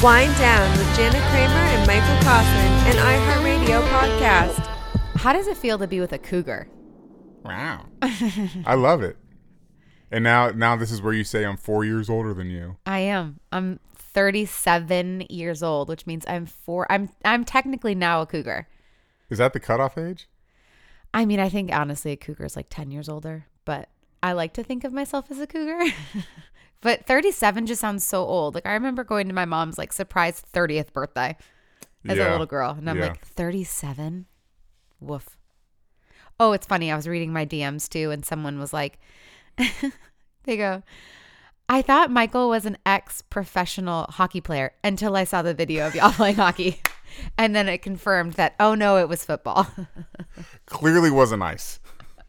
Wind Down with Jana Kramer and Michael Kaufman, an iHeartRadio podcast. How does it feel to be with a cougar? Wow. I love it. And now this is where you say I'm 4 years older than you. I am. I'm 37 years old, which means I'm technically now a cougar. Is that the cutoff age? I mean, I think honestly a cougar is like 10 years older, but I like to think of myself as a cougar. But 37 just sounds so old. Like I remember going to my mom's like surprise 30th birthday as a little girl. And I'm like, 37? Woof. Oh, it's funny. I was reading my DMs too. And someone was like, they go, I thought Michael was an ex-professional hockey player until I saw the video of y'all playing hockey. And then it confirmed that, oh no, it was football. Clearly wasn't ice.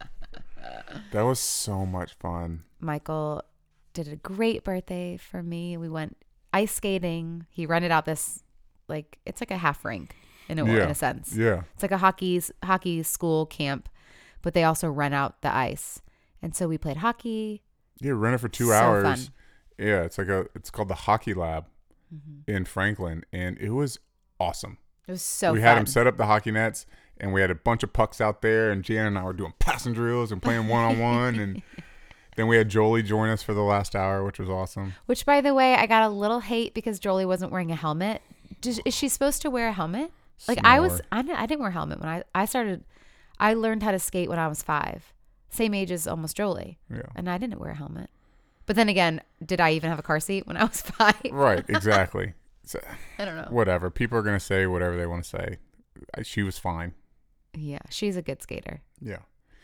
That was so much fun. Michael did a great birthday for me. We went ice skating. He rented out this, like, it's like a half rink in a sense. Yeah. It's like a hockey school camp, but they also rent out the ice. And so we played hockey. Yeah, rent it for 2 So hours. fun. Yeah, it's called the Hockey Lab in Franklin, and it was awesome. It was so we fun. had him set up the hockey nets, and we had a bunch of pucks out there, and Jan and I were doing passing drills and playing one-on-one, and then we had Jolie join us for the last hour, which was awesome. Which, by the way, I got a little hate because Jolie wasn't wearing a helmet. Is she supposed to wear a helmet? Like Smart. I didn't wear a helmet when I started. I learned how to skate when I was 5, same age as almost Jolie. Yeah. And I didn't wear a helmet. But then again, did I even have a car seat when I was 5? Right, exactly. So, I don't know. whatever. People are going to say whatever they want to say. She was fine. Yeah, she's a good skater. Yeah.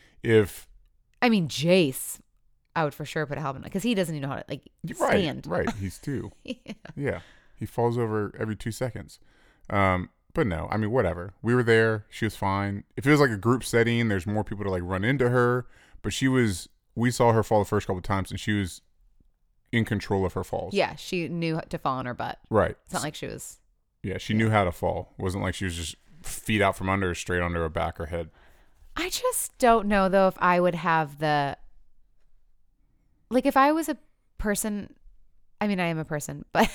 I mean, Jace, I would for sure put a helmet on because he doesn't even know how to stand. Right. He's 2. Yeah. Yeah. He falls over every 2 seconds. But no, I mean, whatever. We were there. She was fine. If it was like a group setting, there's more people to like run into her. But we saw her fall the first couple of times, and she was in control of her falls. Yeah, she knew to fall on her butt. Right. It's not like she was. Yeah, she knew how to fall. It wasn't like she was just feet out from under her, straight under her back or head. I just don't know, though, if I would have if I was a person, I mean, I am a person, but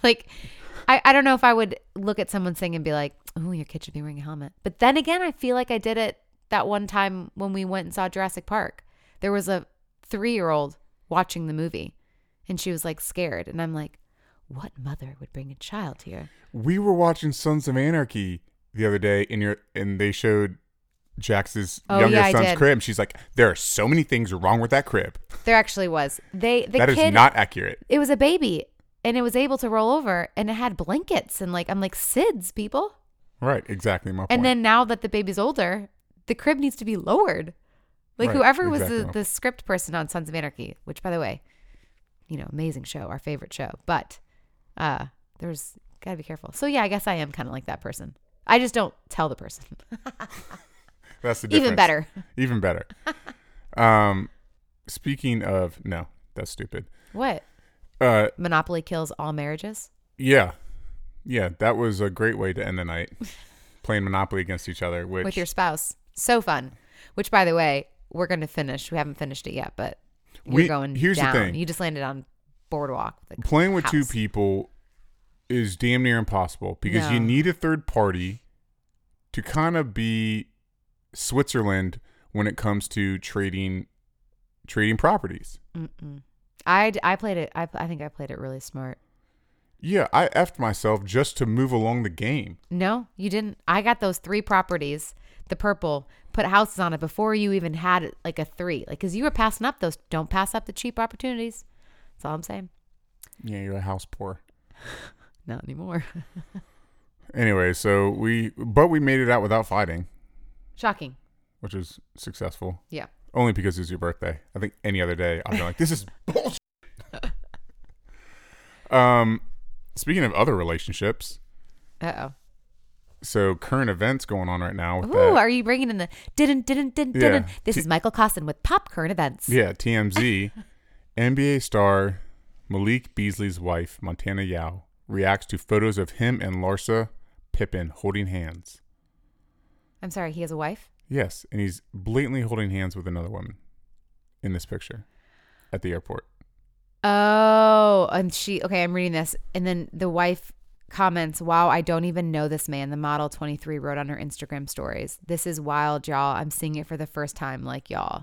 I don't know if I would look at someone sing and be like, oh, your kid should be wearing a helmet. But then again, I feel like I did it that one time when we went and saw Jurassic Park. There was a 3-year-old watching the movie and she was like scared. And I'm like, what mother would bring a child here? We were watching Sons of Anarchy the other day, and they showed Jax's younger son's crib. And she's like, there are so many things wrong with that crib. There actually was. That kid, is not accurate. It was a baby and it was able to roll over and it had blankets and I'm like, SIDS, people. Right, exactly my point. And then now that the baby's older, the crib needs to be lowered. Like Right, whoever was exactly. the script person on Sons of Anarchy, which by the way, amazing show, our favorite show. But there's got to be careful. So yeah, I guess I am kind of like that person. I just don't tell the person. That's the difference. Even better. Even better. Speaking of, no, that's stupid. What? Monopoly kills all marriages? Yeah. Yeah, that was a great way to end the night. Playing Monopoly against each other. With your spouse. So fun. Which, by the way, we're going to finish. We haven't finished it yet, but you're going here's down. The thing. You just landed on Boardwalk. Playing with 2 people is damn near impossible because you need a third party to kind of be Switzerland when it comes to trading properties. Mm-mm. I played it. I think I played it really smart. Yeah, I effed myself just to move along the game. No, you didn't. I got those 3 properties, the purple, put houses on it before you even had like a 3. Like, because you were passing up those. Don't pass up the cheap opportunities. That's all I'm saying. Yeah, you're a house poor. Not anymore. Anyway, so we made it out without fighting. Shocking. Which was successful. Yeah. Only because it was your birthday. I think any other day I'd be like, this is bullshit. Speaking of other relationships. Uh-oh. So current events going on right now. With Ooh, are you bringing in the didn't? Yeah. This is Michael Costin with Pop Current Events. Yeah, TMZ. NBA star Malik Beasley's wife, Montana Yao, reacts to photos of him and Larsa Pippen holding hands. I'm sorry, he has a wife? Yes, and he's blatantly holding hands with another woman in this picture at the airport. Oh, and okay, I'm reading this. And then the wife comments, wow, I don't even know this man. The model 23 wrote on her Instagram stories. This is wild, y'all. I'm seeing it for the first time, like y'all.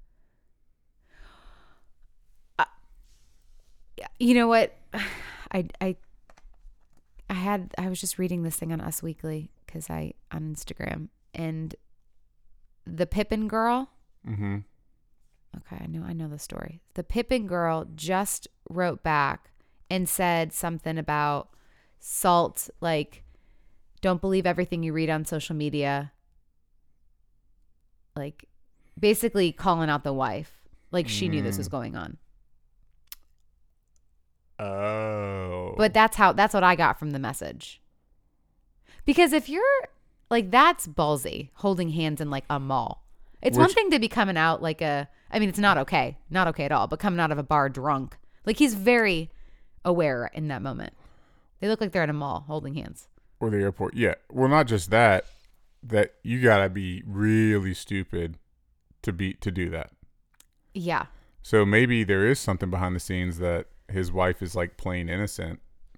You know what? I was just reading this thing on Us Weekly because on Instagram, and the Pippin girl. Mm-hmm. Okay, I know the story. The Pippin girl just wrote back and said something about salt, like, don't believe everything you read on social media. Like, basically calling out the wife. Like, she knew this was going on. Oh. But that's what I got from the message. Because if you're, like, that's ballsy, holding hands in, like, a mall. It's one thing to be coming out like it's not okay. Not okay at all, but coming out of a bar drunk. Like, he's very aware in that moment. They look like they're at a mall holding hands. Or the airport. Yeah. Well, not just that you gotta be really stupid to do that. Yeah. So maybe there is something behind the scenes that his wife is like playing innocent.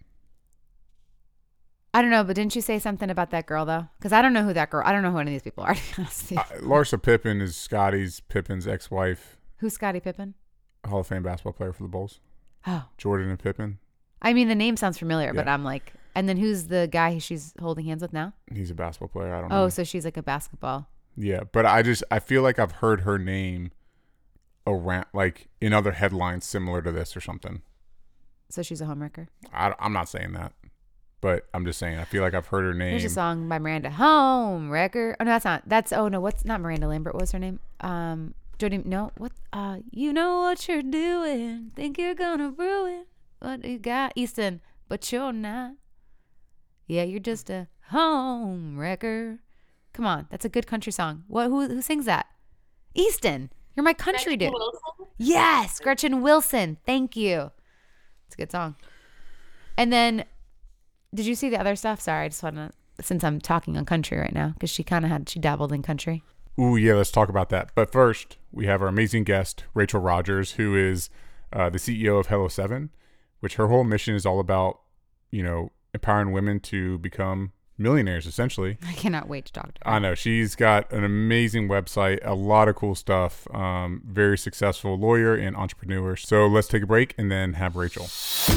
I don't know, but didn't you say something about that girl though? Because I don't know who that girl. I don't know who any of these people are. Larsa Pippen is Scottie Pippen's ex-wife. Who's Scottie Pippen? Hall of Fame basketball player for the Bulls. Oh. Jordan and Pippen. I mean, the name sounds familiar, Yeah. but I'm like, and then who's the guy she's holding hands with now? He's a basketball player. I don't know. Oh, so she's like a basketball. Yeah, but I feel like I've heard her name around, like in other headlines similar to this or something. So she's a homewrecker. I'm not saying that, but I'm just saying I feel like I've heard her name. There's a song by Miranda, Homewrecker. Oh no, that's not. What's not Miranda Lambert? What's her name? Jody. No, what? You know what you're doing. Think you're gonna ruin what you got, Easton, but you're not. Yeah, you're just a homewrecker. Come on, that's a good country song. What? Who sings that? Easton, you're my country dude. Yes, Gretchen Wilson. Thank you. It's a good song. And then, did you see the other stuff? Sorry, I just want to, since I'm talking on country right now, because she dabbled in country. Ooh, yeah, let's talk about that. But first, we have our amazing guest, Rachel Rogers, who is the CEO of Hello 7, which her whole mission is all about, empowering women to become millionaires, essentially. I cannot wait to talk to her. I know. She's got an amazing website, a lot of cool stuff, very successful lawyer and entrepreneur. So let's take a break and then have Rachel.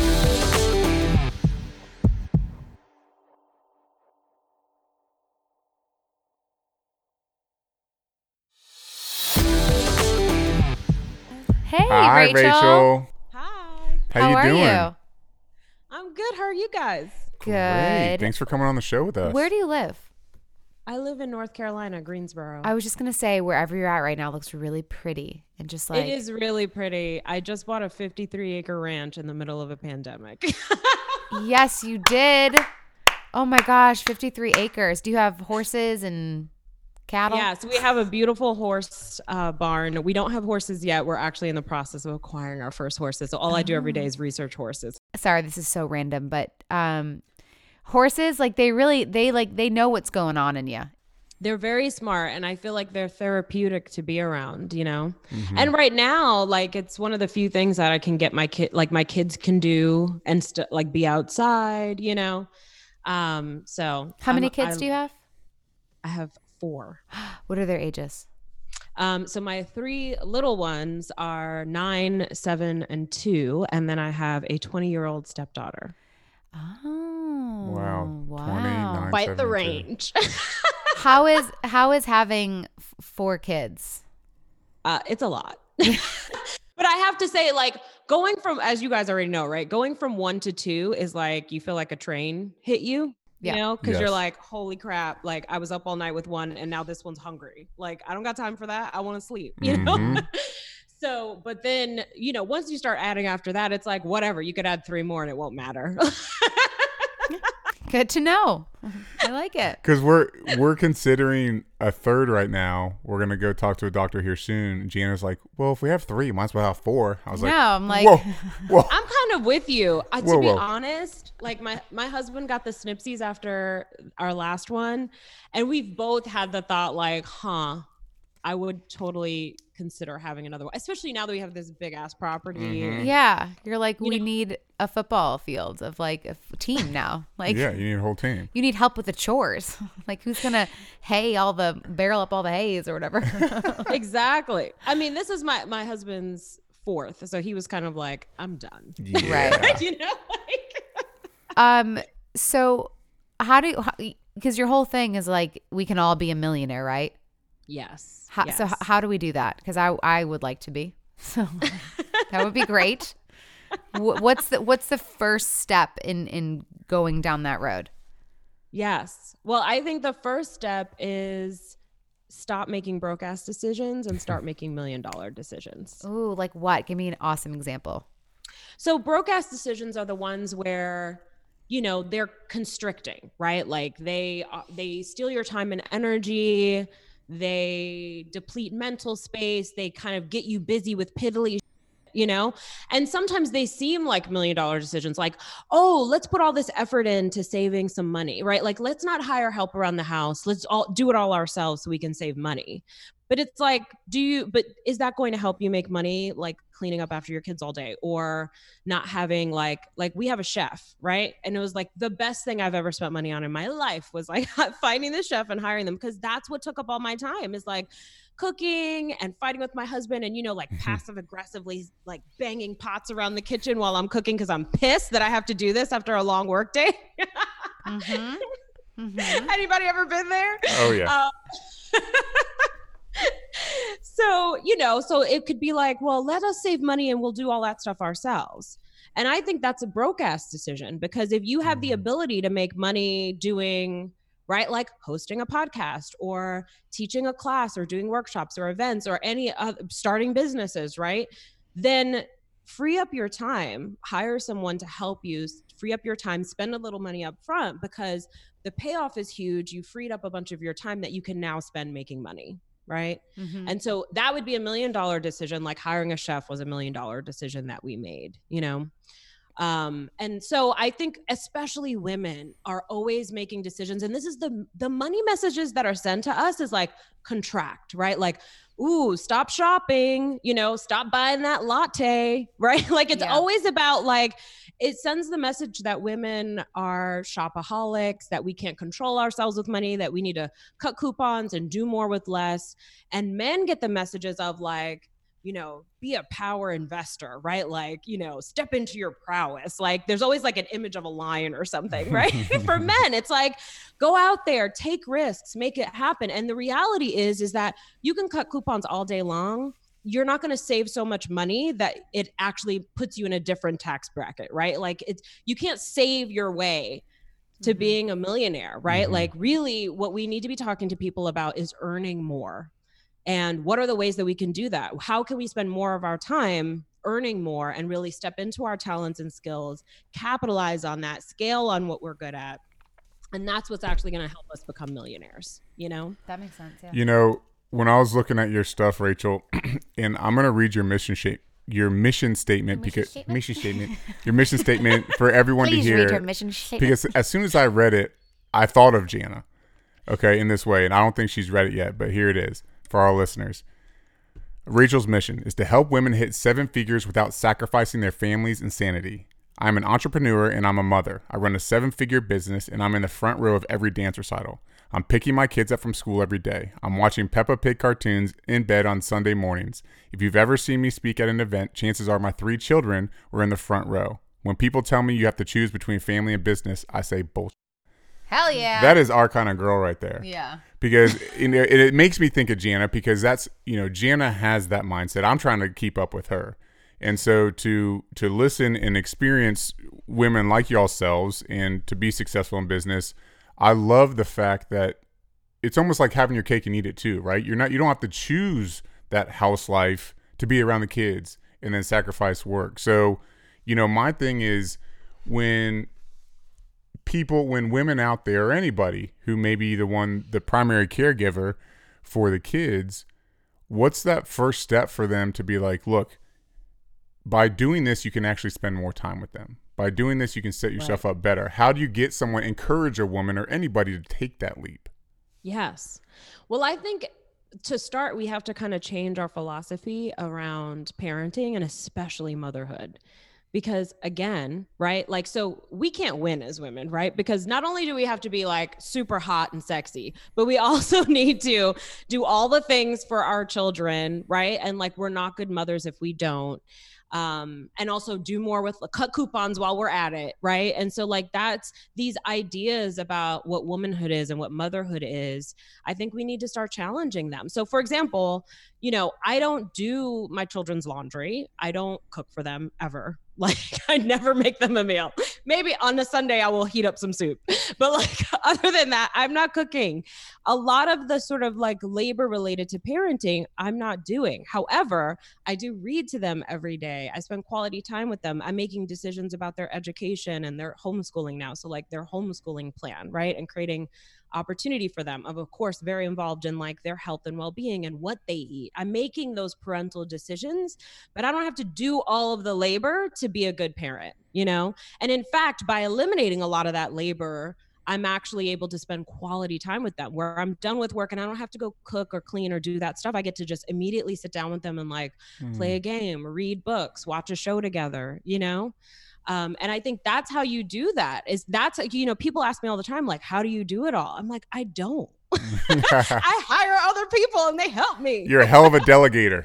Hey, Hi, Rachel. Hi. How you are doing? you? I'm good. How are you guys? Good. Great. Thanks for coming on the show with us. Where do you live? I live in North Carolina, Greensboro. I was just going to say, wherever you're at right now looks really pretty. And just like, It is really pretty. I just bought a 53-acre ranch in the middle of a pandemic. yes, you did. Oh my gosh, 53 acres. Do you have horses and cattle? Yes, we have a beautiful horse barn. We don't have horses yet. We're actually in the process of acquiring our first horses. So all I do every day is research horses. Sorry, this is so random, but horses, like they know what's going on in you. They're very smart, and I feel like they're therapeutic to be around, And right now, like, it's one of the few things that I can get my kids can do and like be outside, So How many kids do you have? I have 4. What are their ages? So my 3 little ones are 9, 7, and 2, and then I have a 20-year-old stepdaughter. Oh, Wow. wow. 29, Quite the 72. range. How is having 4 kids? It's a lot. But I have to say, like, going from, as you guys already know, right? Going from 1 to 2 is like, you feel like a train hit you. Yeah. Because Yes. you're like, holy crap, like I was up all night with one and now this one's hungry. Like, I don't got time for that. I want to sleep, Mhm. So, but then, once you start adding after that, it's like, whatever, you could add 3 more and it won't matter. Good to know. I like it. Because we're considering a third right now. We're gonna go talk to a doctor here soon. Gianna's like, well, if we have 3, might as well have 4. I was like, No, I'm like, whoa. I'm kind of with you. To Whoa, be whoa. honest, like my husband got the snipsies after our last one, and we've both had the thought like, I would totally consider having another one, especially now that we have this big ass property. Mm-hmm. Yeah. You're like, we know- need a football field of like a team now. Like, Yeah, you need a whole team. you need help with the chores. Like, who's going to barrel up all the hays or whatever? Exactly. I mean, this is my husband's fourth, so he was kind of like, I'm done. Yeah. Right. You know, like So because your whole thing is like, we can all be a millionaire, right? yes. So how do we do that? Because I would like to be. So that would be great. What's the first step in going down that road? Yes. Well, I think the first step is stop making broke ass decisions and start making $1 million decisions. Ooh, like what? Give me an awesome example. So broke ass decisions are the ones where, you know, they're constricting, right? Like they steal your time and energy. They deplete mental space. They kind of get you busy with piddly, you know? And sometimes they seem like $1 million decisions, like, oh, let's put all this effort into saving some money, right? Like, let's not hire help around the house. Let's all do it all ourselves so we can save money. But it's like, but is that going to help you make money, like cleaning up after your kids all day, or not having like we have a chef, right? And it was like the best thing I've ever spent money on in my life was like finding the chef and hiring them, because that's what took up all my time, is like cooking and fighting with my husband and, you know, like passive aggressively like banging pots around the kitchen while I'm cooking because I'm pissed that I have to do this after a long work day. Mm-hmm. Mm-hmm. Anybody ever been there? Oh yeah. So, you know, so it could be like, well, let us save money and we'll do all that stuff ourselves. And I think that's a broke ass decision, because if you have the ability to make money doing, right, like hosting a podcast or teaching a class or doing workshops or events or any starting businesses, right, then free up your time, hire someone to help you, free up your time, spend a little money up front, because the payoff is huge. You freed up a bunch of your time that you can now spend making money. Right. Mm-hmm. And so that would be $1 million decision. Like hiring a chef was $1 million decision that we made, you know? And so I think especially women are always making decisions. And this is the money messages that are sent to us is like contract, right? Like, ooh, stop shopping, you know, stop buying that latte, right? Like it's always about like, it sends the message that women are shopaholics, that we can't control ourselves with money, that we need to cut coupons and do more with less. And men get the messages of like, you know, be a power investor, right? Like, you know, step into your prowess. Like there's always like an image of a lion or something, right? For men, it's like, go out there, take risks, make it happen. And the reality is that you can cut coupons all day long. You're not going to save so much money that it actually puts you in a different tax bracket, right? Like you can't save your way to being a millionaire, right? Mm-hmm. Like really what we need to be talking to people about is earning more. And what are the ways that we can do that? How can we spend more of our time earning more and really step into our talents and skills, capitalize on that, scale on what we're good at? And that's what's actually going to help us become millionaires, you know? That makes sense. Yeah. You know, when I was looking at your stuff, Rachel, and I'm going to read your mission statement for everyone Please to hear. read your mission statement. Because as soon as I read it, I thought of Jana, okay, in this way. And I don't think she's read it yet, but here it is for our listeners. Rachel's mission is to help women hit 7 figures without sacrificing their family's insanity. I'm an entrepreneur and I'm a mother. I run a 7-figure business and I'm in the front row of every dance recital. I'm picking my kids up from school every day. I'm watching Peppa Pig cartoons in bed on Sunday mornings. If you've ever seen me speak at an event, chances are my 3 children were in the front row. When people tell me you have to choose between family and business, I say bullshit. Hell yeah. That is our kind of girl right there. Yeah. Because it makes me think of Jana, because that's, you know, Jana has that mindset. I'm trying to keep up with her. And so to listen and experience women like yourselves and to be successful in business, I love the fact that it's almost like having your cake and eat it too, right? You don't have to choose that house life to be around the kids and then sacrifice work. So, you know, my thing is when women out there, or anybody who may be the primary caregiver for the kids, what's that first step for them to be like, look, by doing this, you can actually spend more time with them. By doing this, you can set yourself up better. How do you get someone, encourage a woman or anybody to take that leap? Yes. Well, I think to start, we have to kind of change our philosophy around parenting and especially motherhood. Because again, right? Like, so we can't win as women, right? Because not only do we have to be like super hot and sexy, but we also need to do all the things for our children, right? And like, we're not good mothers if we don't. And also do more with cut coupons while we're at it, right? And so like that's these ideas about what womanhood is and what motherhood is. I think we need to start challenging them. So for example, you know, I don't do my children's laundry. I don't cook for them ever. Like I never make them a meal. Maybe on a Sunday I will heat up some soup. But like other than that, I'm not cooking. A lot of the sort of like labor related to parenting, I'm not doing. However, I do read to them every day. I spend quality time with them. I'm making decisions about their education and their homeschooling now. So like their homeschooling plan, right? And creating opportunity for them. I'm of course very involved in like their health and well-being and what they eat. I'm making those parental decisions, but I don't have to do all of the labor to be a good parent, you know? And in fact, by eliminating a lot of that labor, I'm actually able to spend quality time with them where I'm done with work and I don't have to go cook or clean or do that stuff. I get to just immediately sit down with them and like play a game, read books, watch a show together, you know? And I think that's how you do that. Is that's, you know, people ask me all the time, like, how do you do it all? I'm like, I don't. I hire other people and they help me. You're a hell of a delegator.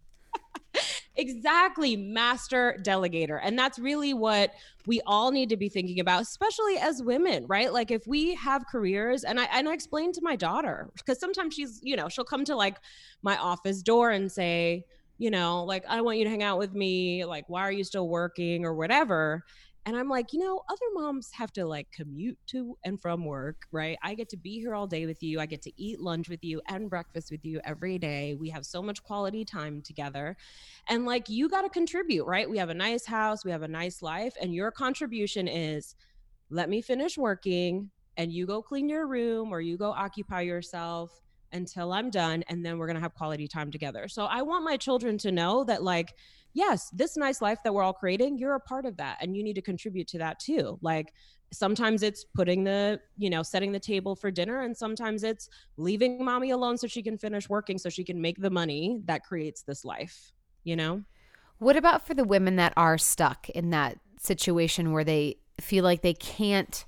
Exactly. Master delegator. And that's really what we all need to be thinking about, especially as women, right? Like if we have careers, and I explain to my daughter, because sometimes she's, you know, she'll come to like my office door and say, you know, like, I want you to hang out with me. Like, why are you still working or whatever? And I'm like, you know, other moms have to like commute to and from work, right? I get to be here all day with you. I get to eat lunch with you and breakfast with you every day. We have so much quality time together. And like, you got to contribute, right? We have a nice house, we have a nice life. And your contribution is let me finish working and you go clean your room or you go occupy yourself until I'm done. And then we're going to have quality time together. So I want my children to know that like, yes, this nice life that we're all creating, you're a part of that and you need to contribute to that too. Like sometimes it's putting the, you know, setting the table for dinner and sometimes it's leaving mommy alone so she can finish working so she can make the money that creates this life, you know? What about for the women that are stuck in that situation where they feel like they can't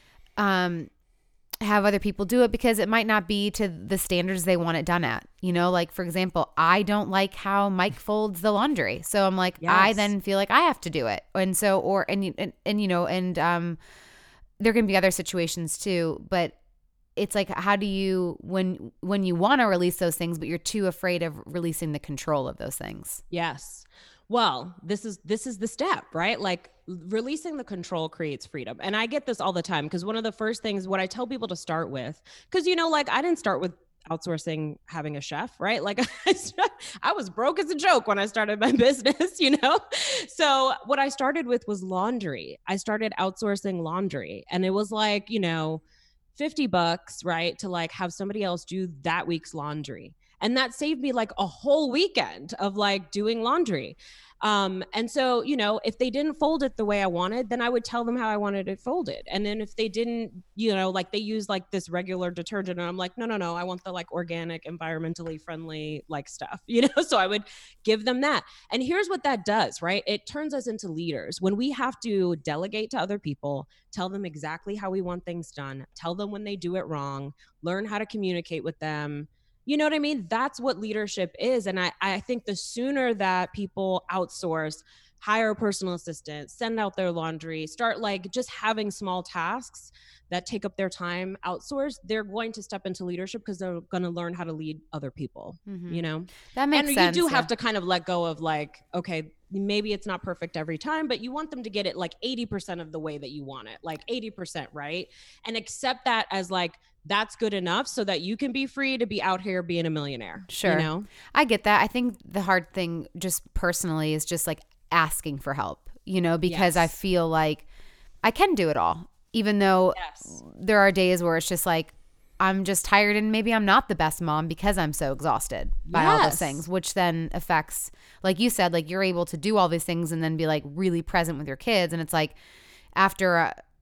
have other people do it because it might not be to the standards they want it done at, you know, like for example, I don't like how Mike folds the laundry. So I'm like, yes. I then feel like I have to do it. And so, or, and you know, and there can be other situations too, but it's like, how do you, when you want to release those things, but you're too afraid of releasing the control of those things? Yes. Well, this is the step, right? Like releasing the control creates freedom. And I get this all the time because one of the first things, what I tell people to start with, because, you know, like I didn't start with outsourcing having a chef, right? Like I was broke as a joke when I started my business, you know? So what I started with was laundry. I started outsourcing laundry and it was like, you know, $50, right? To like have somebody else do that week's laundry. And that saved me like a whole weekend of like doing laundry. And so, you know, if they didn't fold it the way I wanted, then I would tell them how I wanted it folded. And then if they didn't, you know, like they use like this regular detergent and I'm like, no, I want the like organic, environmentally friendly like stuff, you know? So I would give them that. And here's what that does, right? It turns us into leaders. When we have to delegate to other people, tell them exactly how we want things done, tell them when they do it wrong, learn how to communicate with them. You know what I mean? That's what leadership is. And I think the sooner that people outsource, hire a personal assistant, send out their laundry, start like just having small tasks that take up their time outsourced, they're going to step into leadership because they're going to learn how to lead other people, you know? That makes sense. And you do have to kind of let go of like, okay, maybe it's not perfect every time, but you want them to get it like 80% of the way that you want it, like 80%, right? And accept that as like, that's good enough so that you can be free to be out here being a millionaire. Sure. You know? I get that. I think the hard thing just personally is just like asking for help, you know, because I feel like I can do it all, even though there are days where it's just like, I'm just tired and maybe I'm not the best mom because I'm so exhausted by all those things, which then affects, like you said, like you're able to do all these things and then be like really present with your kids. And it's like after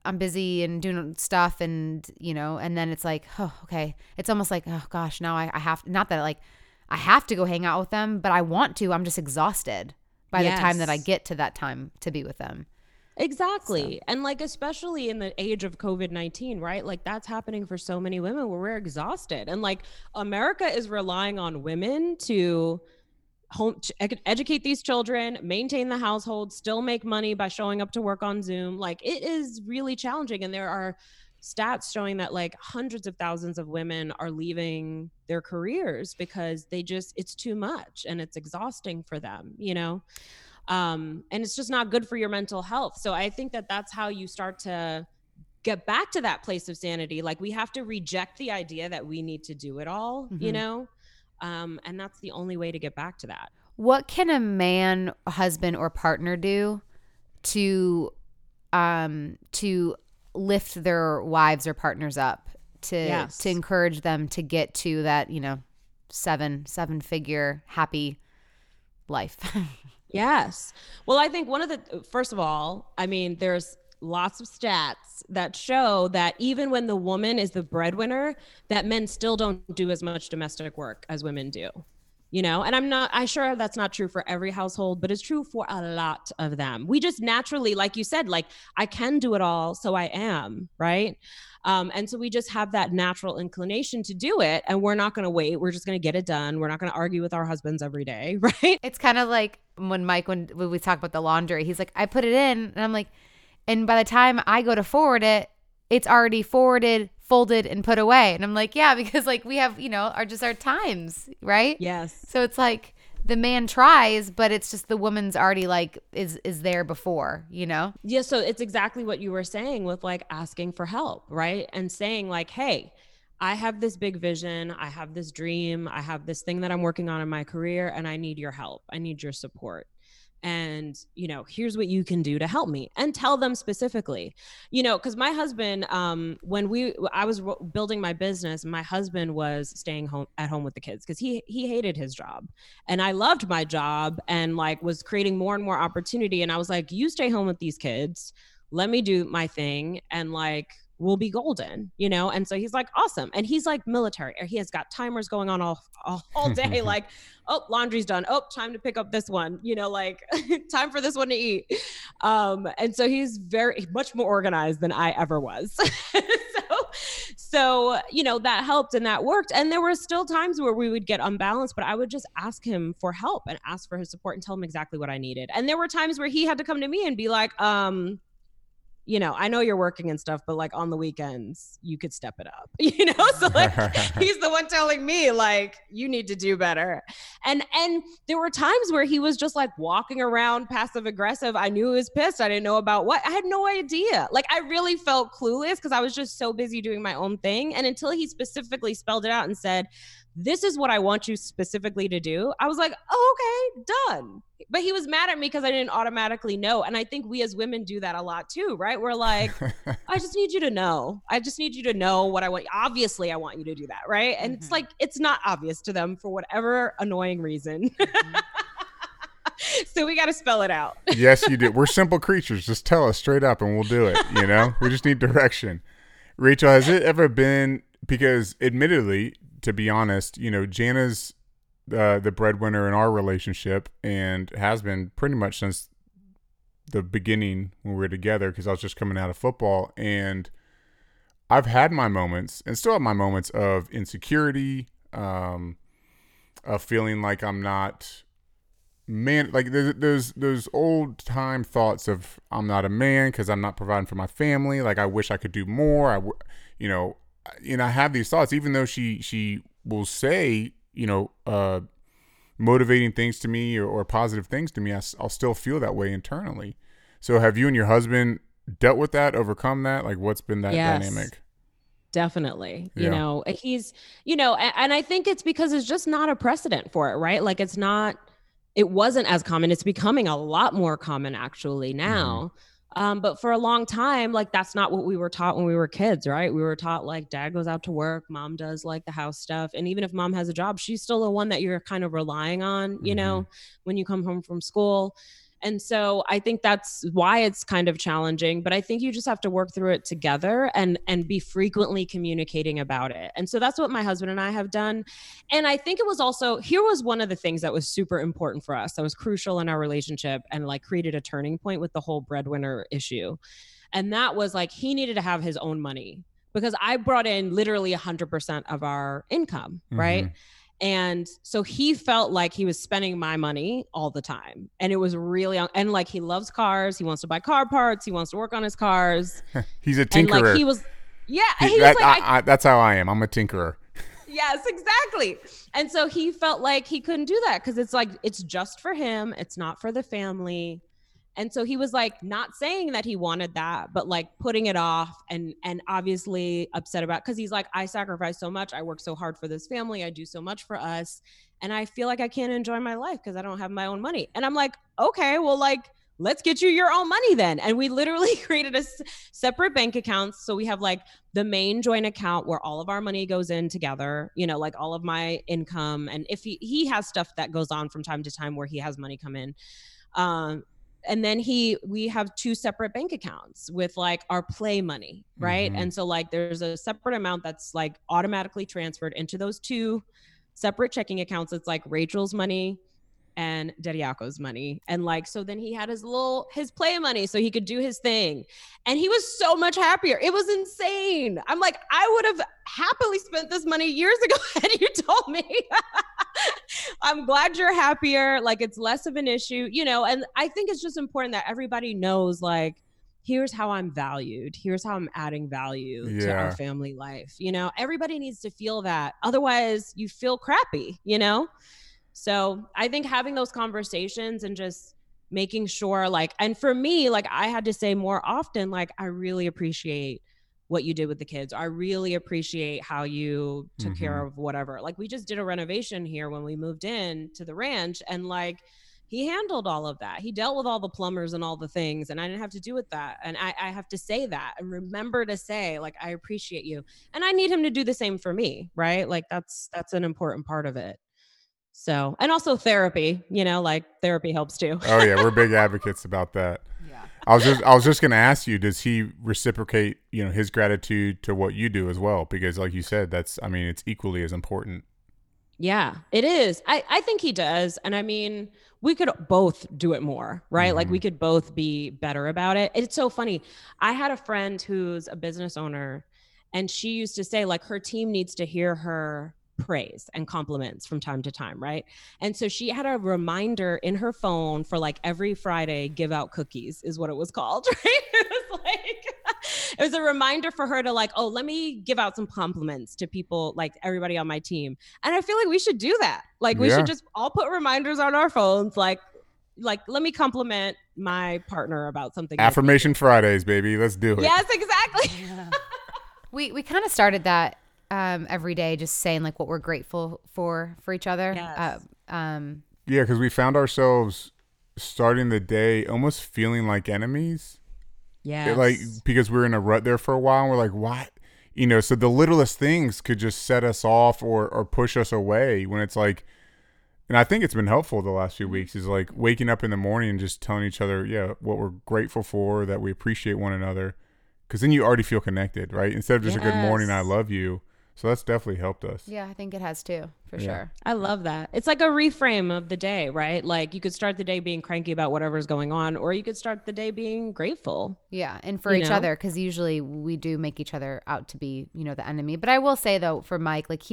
I'm busy and doing stuff, and and then it's like, oh, okay. It's almost like, oh gosh, now I have, not that like I have to go hang out with them, but I want to. I'm just exhausted by the time that I get to that time to be with them. Exactly. So. And like, especially in the age of COVID-19, right? Like that's happening for so many women where we're exhausted. And like America is relying on women to educate these children, maintain the household, still make money by showing up to work on Zoom. Like it is really challenging. And there are stats showing that like hundreds of thousands of women are leaving their careers because it's too much and it's exhausting for them, and it's just not good for your mental health. So I think that that's how you start to get back to that place of sanity. Like we have to reject the idea that we need to do it all, and that's the only way to get back to that. What can a man, husband, or partner do to lift their wives or partners up, to encourage them to get to that, seven-figure happy life? Yes. Well, I think first of all, I mean, there's lots of stats that show that even when the woman is the breadwinner, that men still don't do as much domestic work as women do, and I'm sure that's not true for every household, but it's true for a lot of them. We just naturally, like you said, like I can do it all. So I am, right. And so we just have that natural inclination to do it, and we're not going to wait. We're just going to get it done. We're not going to argue with our husbands every day, right? It's kind of like when Mike, when we talk about the laundry, he's like, I put it in, and I'm like, and by the time I go to forward it, it's already forwarded, folded, and put away. And I'm like, yeah, because like we have, our times, right? Yes. So it's like the man tries, but it's just the woman's already like is there before, Yeah, so it's exactly what you were saying with like asking for help, right? And saying like, hey, I have this big vision. I have this dream. I have this thing that I'm working on in my career, and I need your help. I need your support. And, here's what you can do to help me, and tell them specifically, because my husband, when I was building my business, my husband was staying at home with the kids because he hated his job, and I loved my job, and like was creating more and more opportunity. And I was like, you stay home with these kids, let me do my thing, and like, we'll be golden, And so he's like, awesome. And he's like military, or he has got timers going on all day. Like, oh, laundry's done. Oh, time to pick up this one, like time for this one to eat. And so he's very much more organized than I ever was. So, that helped and that worked. And there were still times where we would get unbalanced, but I would just ask him for help and ask for his support and tell him exactly what I needed. And there were times where he had to come to me and be like, I know you're working and stuff, but like on the weekends, you could step it up, So like, he's the one telling me like, you need to do better. And there were times where he was just like walking around passive aggressive. I knew he was pissed. I didn't know about what. I had no idea. Like I really felt clueless because I was just so busy doing my own thing. And until he specifically spelled it out and said, this is what I want you specifically to do, I was like, oh, okay, done. But he was mad at me because I didn't automatically know. And I think we as women do that a lot too, right? We're like, I just need you to know. I just need you to know what I want. Obviously, I want you to do that, right? And it's like, it's not obvious to them for whatever annoying reason. So we got to spell it out. Yes, you do. We're simple creatures. Just tell us straight up and we'll do it, We just need direction. Rachel, has it ever been, because admittedly, to be honest, Jana's the breadwinner in our relationship and has been pretty much since the beginning when we were together, because I was just coming out of football, and I've had my moments and still have my moments of insecurity, of feeling like I'm not man, like those old time thoughts of I'm not a man because I'm not providing for my family. Like I wish I could do more. I have these thoughts, even though she will say, motivating things to me or positive things to me, I'll still feel that way internally. So have you and your husband dealt with that, overcome that? Like what's been that dynamic? Definitely. He's, and I think it's because it's just not a precedent for it, right? Like it wasn't as common. It's becoming a lot more common actually now. But for a long time, like that's not what we were taught when we were kids, right? We were taught like dad goes out to work, mom does like the house stuff. And even if mom has a job, she's still the one that you're kind of relying on, when you come home from school. And so I think that's why it's kind of challenging, but I think you just have to work through it together and be frequently communicating about it. And so that's what my husband and I have done. And I think it was also, here was one of the things that was super important for us, that was crucial in our relationship and like created a turning point with the whole breadwinner issue. And that was like, he needed to have his own money because I brought in literally 100% of our income, right? And so he felt like he was spending my money all the time. And it was really, and like he loves cars. He wants to buy car parts. He wants to work on his cars. He's a tinkerer. And like he was, yeah. He was like, that's how I am. I'm a tinkerer. Yes, exactly. And so he felt like he couldn't do that because it's like, it's just for him. It's not for the family. And so he was like not saying that he wanted that, but like putting it off and obviously upset about, because he's like, I sacrifice so much. I work so hard for this family. I do so much for us. And I feel like I can't enjoy my life because I don't have my own money. And I'm like, okay, well, like, let's get you your own money then. And we literally created a separate bank accounts. So we have like the main joint account where all of our money goes in together, you know, like all of my income. And if he has stuff that goes on from time to time where he has money come in. And then we have two separate bank accounts with like our play money, right? And so like there's a separate amount that's like automatically transferred into those two separate checking accounts. It's like Rachel's money and Dediako's money. And like, so then he had his play money so he could do his thing. And he was so much happier. It was insane. I'm like, I would have happily spent this money years ago had you told me. I'm glad you're happier. Like it's less of an issue, you know? And I think it's just important that everybody knows like, here's how I'm valued. Here's how I'm adding value to our family life. You know, everybody needs to feel that. Otherwise you feel crappy, you know? So I think having those conversations and just making sure like, and for me, like I had to say more often, like, I really appreciate what you did with the kids. I really appreciate how you took care of whatever. Like we just did a renovation here when we moved in to the ranch and like, he handled all of that. He dealt with all the plumbers and all the things and I didn't have to do with that. And I have to say that and remember to say like, I appreciate you. And I need him to do the same for me. Right. Like that's an important part of it. So, and also therapy, you know, like therapy helps too. Oh yeah. We're big advocates about that. Yeah. I was just going to ask you, does he reciprocate, you know, his gratitude to what you do as well? Because like you said, it's equally as important. Yeah, it is. I think he does. And I mean, we could both do it more, right? Like we could both be better about it. It's so funny. I had a friend who's a business owner and she used to say like her team needs to hear her praise and compliments from time to time, right? And so she had a reminder in her phone for like every Friday, give out cookies is what it was called, right? It was like, it was a reminder for her to like, oh, let me give out some compliments to people, like everybody on my team. And I feel like we should do that. Like we should just all put reminders on our phones, like let me compliment my partner about something. Affirmation Fridays, baby. Let's do it. Yes, exactly. Yeah. We kind of started that every day, just saying like what we're grateful for each other. Yes. Yeah, because we found ourselves starting the day almost feeling like enemies. Yeah. Like because we were in a rut there for a while and we're like, what? You know, so the littlest things could just set us off or push us away when it's like, and I think it's been helpful the last few weeks is like waking up in the morning and just telling each other, what we're grateful for, that we appreciate one another. Because then you already feel connected, right? Instead of just a good morning, I love you. So that's definitely helped us. Yeah, I think it has too, for sure. I love that. It's like a reframe of the day, right? Like you could start the day being cranky about whatever's going on, or you could start the day being grateful. Yeah, and for each other, because usually we do make each other out to be, you know, the enemy. But I will say though, for Mike, like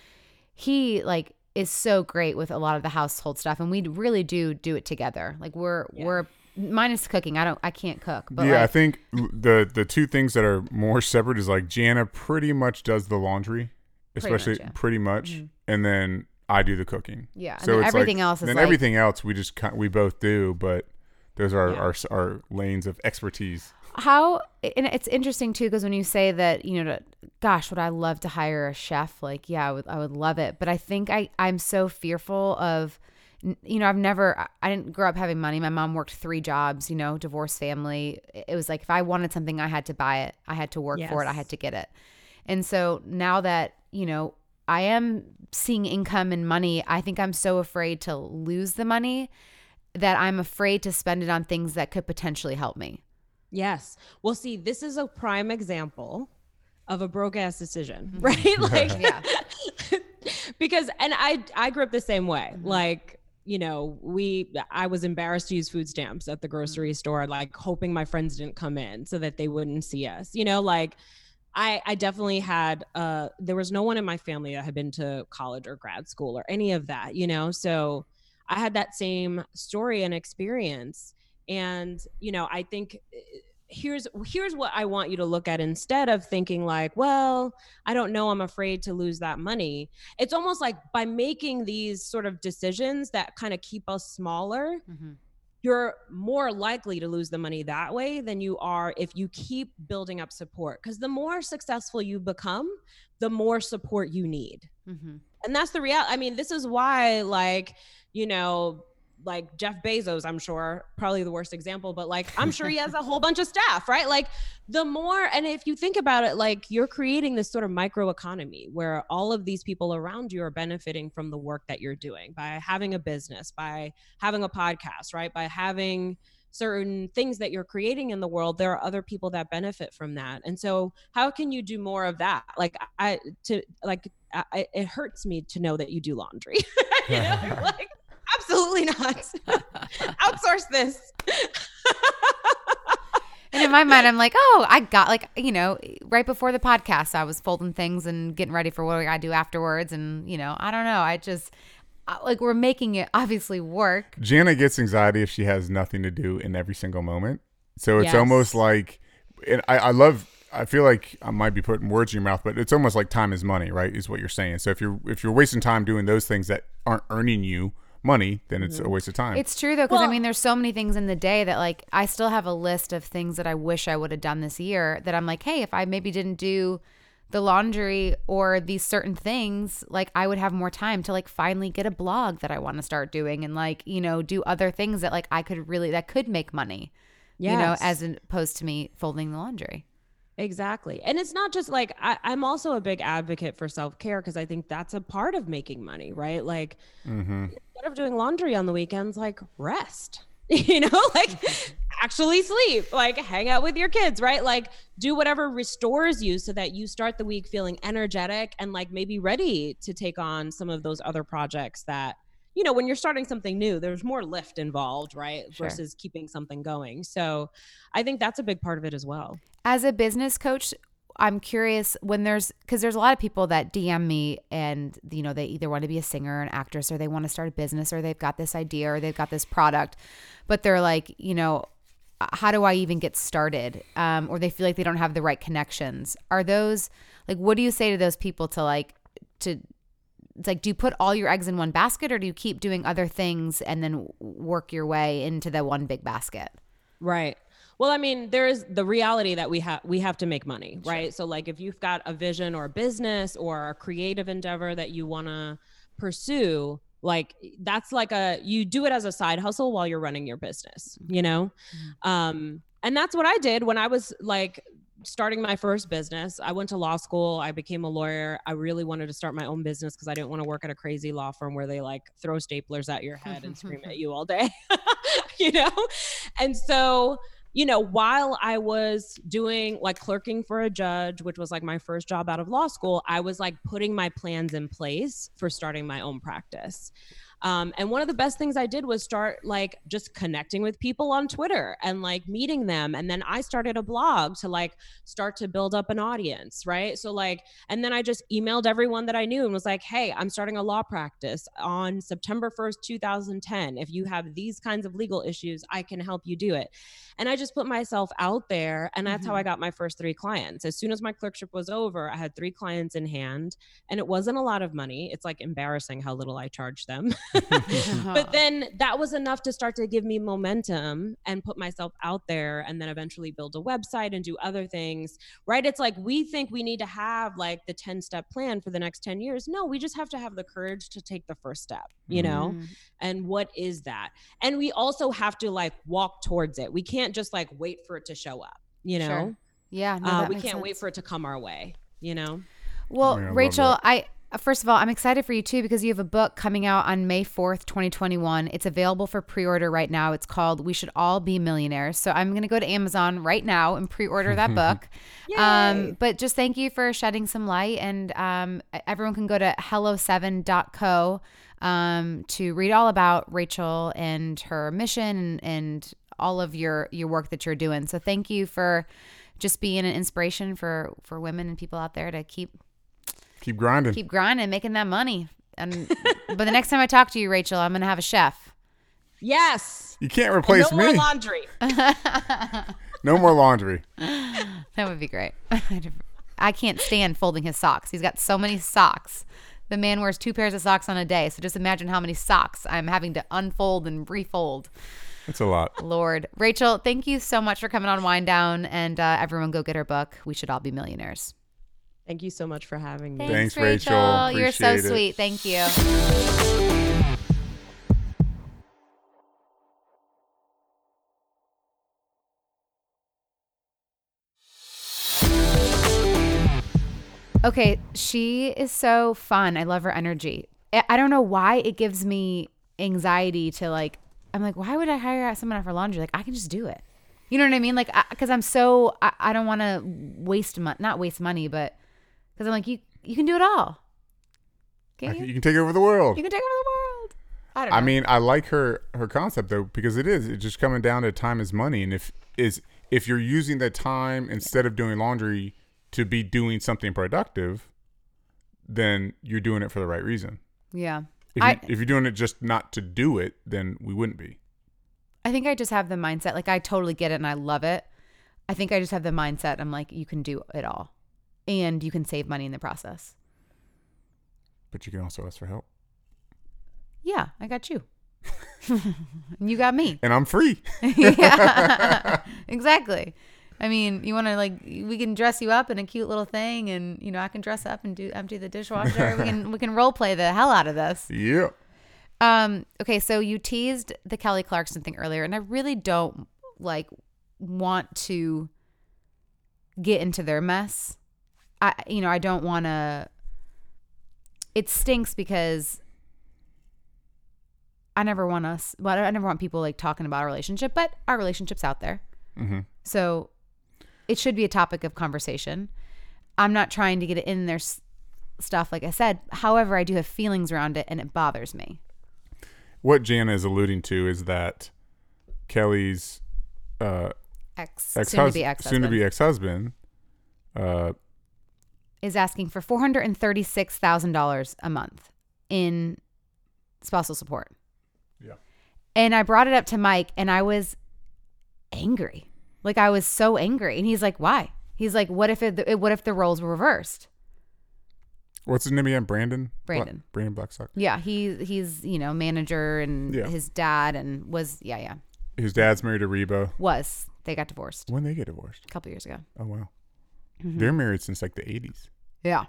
he like is so great with a lot of the household stuff, and we really do it together. Like we're minus cooking. I can't cook. But I think the two things that are more separate is like Jana pretty much does the laundry, especially pretty much, and then I do the cooking. Yeah, so and it's everything like, else is then like, everything else we both do, but those are our lanes of expertise. How, and it's interesting too, because when you say that, you know, gosh, would I love to hire a chef? Like, yeah, I would love it. But I think I'm so fearful of, you know, I didn't grow up having money. My mom worked 3 jobs, you know, divorced family. It was like, if I wanted something, I had to buy it. I had to work for it. I had to get it. And so now that, you know, I am seeing income and money, I think I'm so afraid to lose the money. that I'm afraid to spend it on things that could potentially help me. Yes. Well, see, this is a prime example of a broke ass decision, right? Like, Yeah. because, and I grew up the same way. Like, you know, I was embarrassed to use food stamps at the grocery store, like hoping my friends didn't come in so that they wouldn't see us, you know, like I definitely had, there was no one in my family that had been to college or grad school or any of that, you know? So I had that same story and experience. And, you know, I think here's what I want you to look at instead of thinking like, well, I don't know, I'm afraid to lose that money. It's almost like by making these sort of decisions that kind of keep us smaller, you're more likely to lose the money that way than you are if you keep building up support. Because the more successful you become, the more support you need. And that's the reality. I mean, this is why, like, you know, like Jeff Bezos, I'm sure, probably the worst example, but like, I'm sure he has a whole bunch of staff, right? Like the more, and if you think about it, like you're creating this sort of micro economy where all of these people around you are benefiting from the work that you're doing by having a business, by having a podcast, right? By having certain things that you're creating in the world, there are other people that benefit from that. And so how can you do more of that? Like it hurts me to know that you do laundry. You know, like, absolutely not. Outsource this. And in my mind, I'm like, oh, I got, like, you know, right before the podcast, I was folding things and getting ready for what I got to do afterwards. And, you know, I don't know. I just, like, we're making it obviously work. Jana gets anxiety if she has nothing to do in every single moment. So it's Yes. almost like, and I feel like I might be putting words in your mouth, but it's almost like time is money, right? Is what you're saying. So if you're wasting time doing those things that aren't earning you money, then it's a waste of time. It's true though, because I mean, there's so many things in the day that, like, I still have a list of things that I wish I would have done this year that I'm like, hey, if I maybe didn't do the laundry or these certain things, like, I would have more time to, like, finally get a blog that I want to start doing and, like, you know, do other things that, like, that could make money, you know, as opposed to me folding the laundry. Exactly. And it's not just like, I'm also a big advocate for self-care because I think that's a part of making money, right? Like instead of doing laundry on the weekends, like rest, you know, like actually sleep, like hang out with your kids, right? Like do whatever restores you so that you start the week feeling energetic and like maybe ready to take on some of those other projects that, you know, when you're starting something new, there's more lift involved, right? Sure. Versus keeping something going. So I think that's a big part of it as well. As a business coach, I'm curious because there's a lot of people that DM me and, you know, they either want to be a singer or an actress or they want to start a business or they've got this idea or they've got this product, but they're like, you know, how do I even get started? Or they feel like they don't have the right connections. Are those, like, what do you say to those people it's like, do you put all your eggs in one basket or do you keep doing other things and then work your way into the one big basket? Right. Well, I mean, there is the reality that we have to make money, right? Sure. So like if you've got a vision or a business or a creative endeavor that you want to pursue, like that's like you do it as a side hustle while you're running your business, you know? And that's what I did when I was like starting my first business. I went to law school. I became a lawyer. I really wanted to start my own business because I didn't want to work at a crazy law firm where they like throw staplers at your head and scream at you all day, you know? And so, you know, while I was doing like clerking for a judge, which was like my first job out of law school, I was like putting my plans in place for starting my own practice. And one of the best things I did was start like just connecting with people on Twitter and like meeting them. And then I started a blog to like start to build up an audience, right? So like, and then I just emailed everyone that I knew and was like, hey, I'm starting a law practice on September 1st, 2010. If you have these kinds of legal issues, I can help you do it. And I just put myself out there. And that's how I got my first 3 clients. As soon as my clerkship was over, I had 3 clients in hand and it wasn't a lot of money. It's like embarrassing how little I charged them. But then that was enough to start to give me momentum and put myself out there and then eventually build a website and do other things, right? It's like we think we need to have like the 10-step plan for the next 10 years. No, we just have to have the courage to take the first step, you know? And what is that? And we also have to like walk towards it. We can't just like wait for it to show up, you know? Sure. Yeah. No, we can't wait for it to come our way, you know? Well, Yeah, Rachel, First of all, I'm excited for you too because you have a book coming out on May 4th, 2021. It's available for pre-order right now. It's called We Should All Be Millionaires. So I'm going to go to Amazon right now and pre-order that book. But just thank you for shedding some light. And everyone can go to hello7.co to read all about Rachel and her mission and all of your work that you're doing. So thank you for just being an inspiration for women and people out there to keep grinding, making that money. And but the next time I talk to you, Rachel, I'm gonna have a chef. Yes. You can't replace me. No more laundry. No more laundry. That would be great. I can't stand folding his socks. He's got so many socks. The man wears 2 pairs of socks on a day. So just imagine how many socks I'm having to unfold and refold. It's a lot. Lord. Rachel, thank you so much for coming on Wind Down. And everyone go get her book. We Should All Be Millionaires. Thank you so much for having me. Thanks, Rachel. You're so Appreciate it. sweet. Thank you. Okay, she is so fun. I love her energy. I don't know why it gives me anxiety to I'm like, why would I hire someone out for laundry? Like, I can just do it. You know what I mean? Like, because I don't want to not waste money, but because I'm like, you can do it all. You can take over the world. You can take over the world. I don't know. I mean, I like her concept though, because it's just coming down to time is money. And if you're using that time instead of doing laundry to be doing something productive, then you're doing it for the right reason. Yeah. If you're doing it just not to do it, then we wouldn't be. I think I just have the mindset, like I totally get it and I love it. I think I just have the mindset, I'm like, you can do it all. And you can save money in the process. But you can also ask for help. Yeah, I got you. And you got me. And I'm free. Yeah, exactly. I mean, you want to we can dress you up in a cute little thing, and I can dress up and empty the dishwasher. we can role play the hell out of this. Yeah. Okay, so you teased the Kelly Clarkson thing earlier, and I really don't want to get into their mess. I don't want to. It stinks because I never want people talking about our relationship, but our relationship's out there. Mm-hmm. So it should be a topic of conversation. I'm not trying to get it in their stuff, like I said. However, I do have feelings around it, and it bothers me. What Jana is alluding to is that Kelly's soon-to-be ex-husband is asking for $436,000 a month in spousal support. Yeah. And I brought it up to Mike, and I was angry. I was so angry. And he's like, why? He's like, what if the roles were reversed? What's his name again? Brandon Blackstock. Yeah, he's manager, and his dad, and was His dad's married to Reba. They got divorced. When they get divorced? A couple years ago. Oh wow. Mm-hmm. They're married since the 80s. Yeah.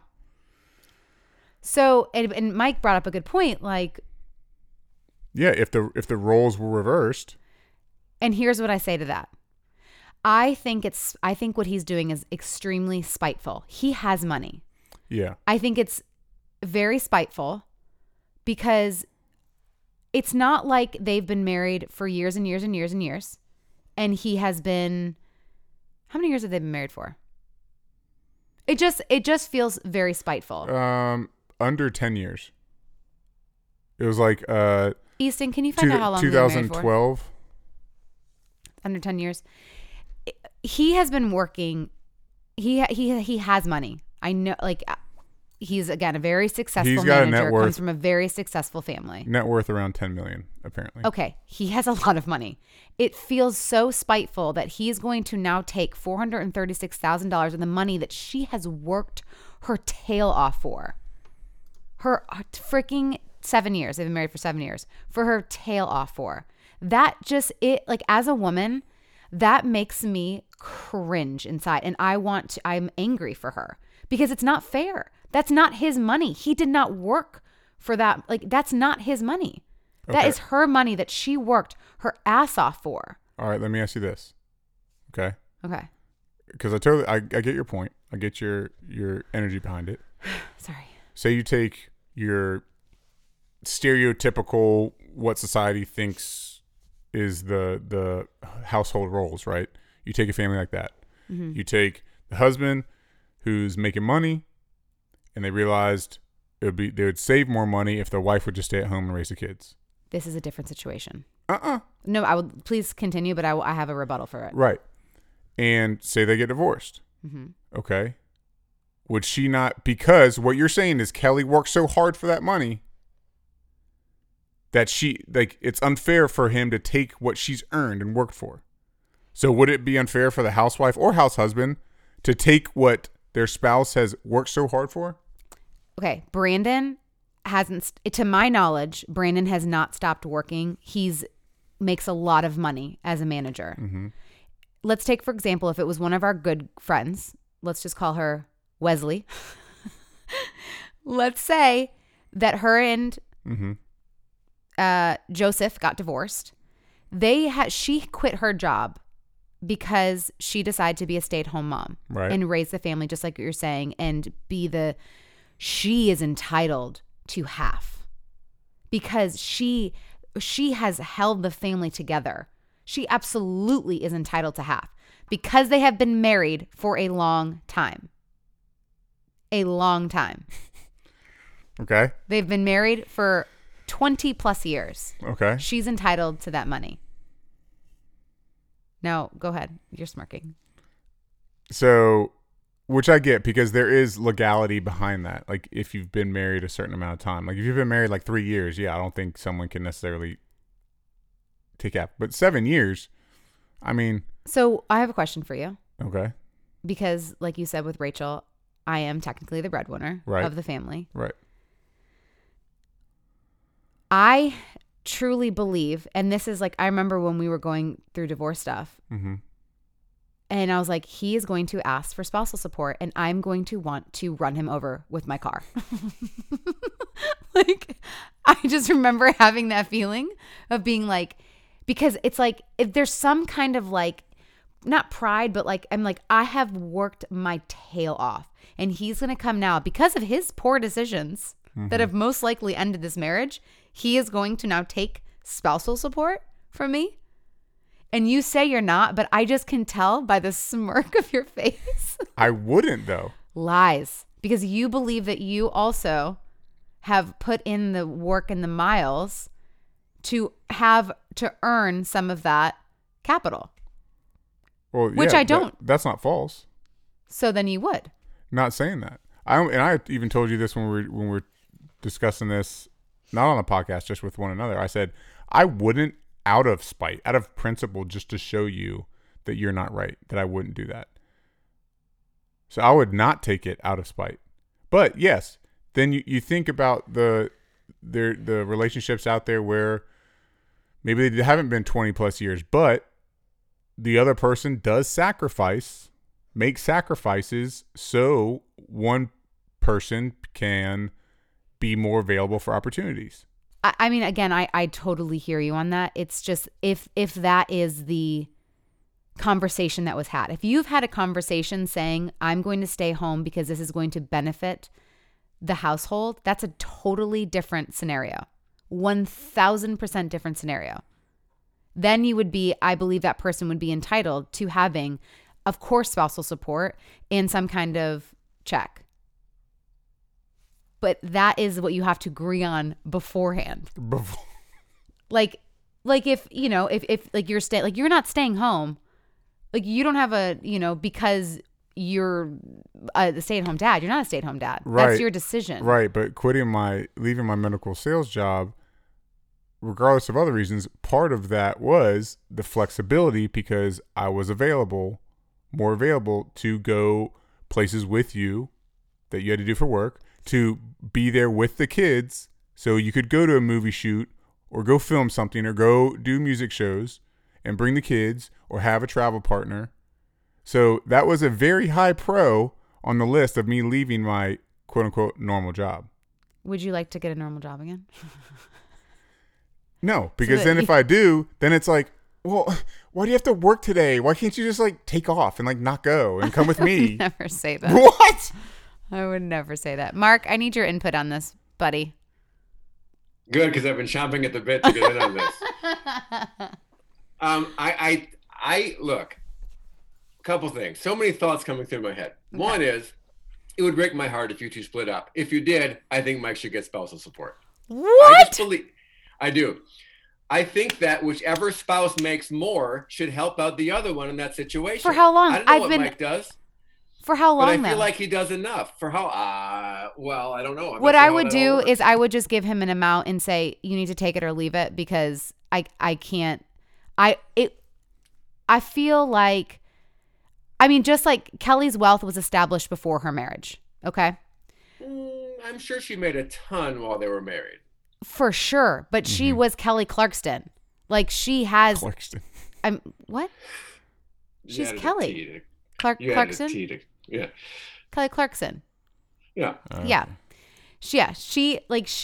So and Mike brought up a good point, yeah, if the roles were reversed. And here's what I say to that. I think what he's doing is extremely spiteful. He has money. Yeah. I think it's very spiteful because it's not like they've been married for years and years and years and years. And he has been, how many years have they been married for? It just feels very spiteful. Under 10 years. It was Easton, can you find out how long 2012? Under 10 years. He has been working. He has money. I know, he's again a very successful manager. Comes from a very successful family. Net worth around 10 million, apparently. Okay, he has a lot of money. It feels so spiteful that he's going to now take $436,000 of the money that she has worked her tail off for. Her freaking 7 years. They've been married for 7 years. For her tail off for. That just, as a woman, that makes me cringe inside. And I'm angry for her because it's not fair. That's not his money. He did not work for that. That's not his money. Okay. That is her money that she worked her ass off for. All right, let me ask you this. Okay. Okay. Because I get your point. I get your energy behind it. Sorry. say you take your stereotypical what society thinks is the household roles, right? You take a family like that. Mm-hmm. You take the husband who's making money, and they realized they would save more money if the wife would just stay at home and raise the kids. This is a different situation. No, I would please continue, but I have a rebuttal for it. right. And say they get divorced. Mm-hmm. Okay. Would she not, because what you're saying is Kelly worked so hard for that money that it's unfair for him to take what she's earned and worked for. So would it be unfair for the housewife or house husband to take what their spouse has worked so hard for? Okay. Brandon hasn't, to my knowledge, Brandon has not stopped working. Makes a lot of money as a manager. Mm-hmm. Let's take, for example, if it was one of our good friends, let's just call her Wesley. Let's say that her and Joseph got divorced. She quit her job because she decided to be a stay-at-home mom, right, and raise the family, just like you're saying, and she is entitled to half because she has held the family together. She absolutely is entitled to half because they have been married for a long time. A long time. Okay. They've been married for 20 plus years. Okay. She's entitled to that money. Now, go ahead. You're smirking. So, which I get because there is legality behind that. Like if you've been married a certain amount of time, like if you've been married like 3 years, yeah, I don't think someone can necessarily take half. But 7 years, I mean. So I have a question for you. Okay. Because like you said with Rachel, I am technically the breadwinner of the family. Right. I truly believe, and this is like, I remember when we were going through divorce stuff, mm-hmm. and I was like, he is going to ask for spousal support, and I'm going to want to run him over with my car. Like, I just remember having that feeling of being like, because it's like, if there's some kind of like, not pride, but like, I'm like, I have worked my tail off, and he's going to come now because of his poor decisions that have most likely ended this marriage. He is going to now take spousal support from me. And you say you're not, but I just can tell by the smirk of your face. I wouldn't though. Lies. Because you believe that you also have put in the work and the miles to earn some of that capital. Well, which yeah, I don't. That's not false. So then you would. Not saying that. I even told you this when we were discussing this, not on a podcast, just with one another. I said I wouldn't, out of spite, out of principle, just to show you that you're not right, that I wouldn't do that. So I would not take it out of spite. But yes, then you think about the relationships out there where maybe they haven't been 20 plus years, but the other person does make sacrifices so one person can be more available for opportunities. I mean, again, I totally hear you on that. It's just if that is the conversation that was had. If you've had a conversation saying, I'm going to stay home because this is going to benefit the household, that's a totally different scenario. 1,000% different scenario. Then you would be, I believe that person would be entitled to having, of course, spousal support and some kind of check. But that is what you have to agree on beforehand. Like if, you know, if like you're not staying home, like you don't have a, you know, because you're the stay-at-home dad, you're not a stay-at-home dad. Right. That's your decision. Right. But leaving my medical sales job, regardless of other reasons, part of that was the flexibility because I was more available to go places with you that you had to do for work, to be there with the kids so you could go to a movie shoot or go film something or go do music shows and bring the kids or have a travel partner. So that was a very high pro on the list of me leaving my quote unquote normal job. Would you like to get a normal job again? No, because then if I do, then it's like, well, why do you have to work today? Why can't you just like take off and like not go and come with me? Never say that. What? I would never say that. Mark, I need your input on this, buddy. Good, because I've been chomping at the bit to get in on this. I look, a couple things. So many thoughts coming through my head. Okay. One is, it would break my heart if you two split up. If you did, I think Mike should get spousal support. What? I do. I think that whichever spouse makes more should help out the other one in that situation. For how long? I don't know what Mike does. For how long, but I feel like he does enough. For how? Well, I don't know. What I would do is I would just give him an amount and say, you need to take it or leave it, because I can't. I feel like, I mean, just like Kelly's wealth was established before her marriage. Okay. I'm sure she made a ton while they were married. For sure. But she was Kelly Clarkson. Like, she has. Clarkson. What? She's Kelly. Clarkson? Yeah. Kelly Clarkson. Yeah. Yeah. She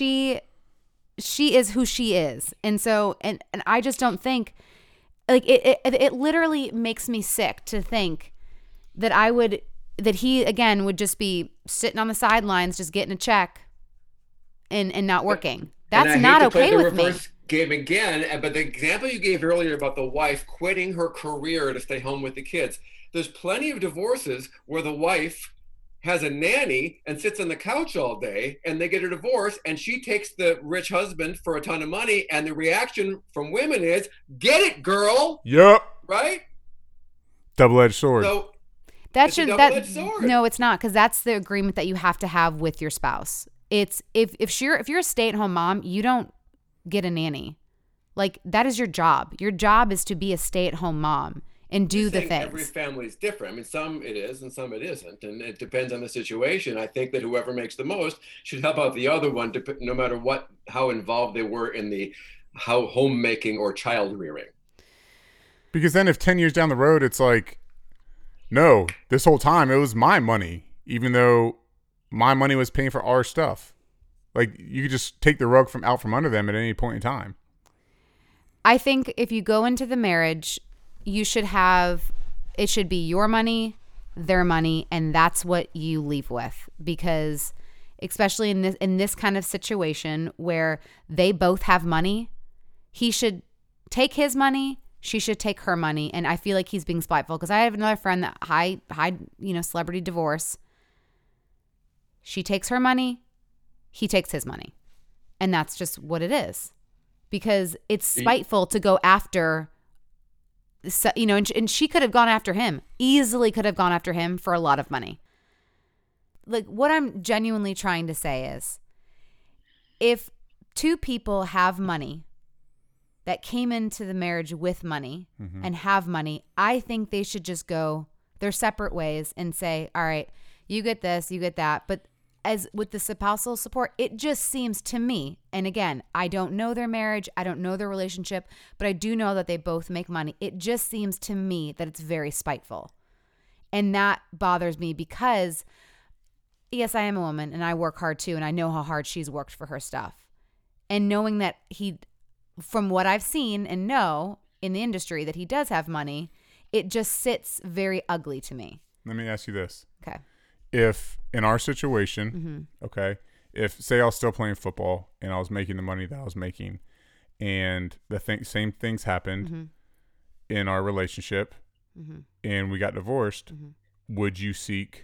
is who she is. And so, and I just don't think, like, it literally makes me sick to think that he again would just be sitting on the sidelines, just getting a check and not working. That's not okay with me. Game again, but the example you gave earlier about the wife quitting her career to stay home with the kids, there's plenty of divorces where the wife has a nanny and sits on the couch all day, and they get a divorce, and she takes the rich husband for a ton of money, and the reaction from women is, get it, girl. Yep. Right? Double-edged sword. So sword. No, it's not, because that's the agreement that you have to have with your spouse. It's if you're a stay-at-home mom, you don't get a nanny. Like, that is your job. Your job is to be a stay-at-home mom and do the things. Every family is different. I mean, some it is and some it isn't, and it depends on the situation. I think that whoever makes the most should help out the other one, no matter how involved they were in the homemaking or child rearing. Because then, if 10 years down the road, it's like, no, this whole time it was my money, even though my money was paying for our stuff. Like, you could just take the rug out from under them at any point in time. I think if you go into the marriage, it should be your money, their money, and that's what you leave with. Because especially in this kind of situation where they both have money, he should take his money, she should take her money. And I feel like he's being spiteful, because I have another friend that high celebrity divorce. She takes her money, he takes his money. And that's just what it is. Because it's spiteful to go after, and she could have gone after him, easily could have gone after him for a lot of money. Like, what I'm genuinely trying to say is, if two people have money that came into the marriage with money and have money, I think they should just go their separate ways and say, all right, you get this, you get that. But as with the spousal support, it just seems to me, and again, I don't know their marriage, I don't know their relationship, but I do know that they both make money. It just seems to me that it's very spiteful. And that bothers me, because yes, I am a woman and I work hard too, and I know how hard she's worked for her stuff. And knowing that from what I've seen and know in the industry, that he does have money, it just sits very ugly to me. Let me ask you this. Okay. If in our situation, okay, if say I was still playing football and I was making the money that I was making, and same things happened in our relationship, and we got divorced, would you seek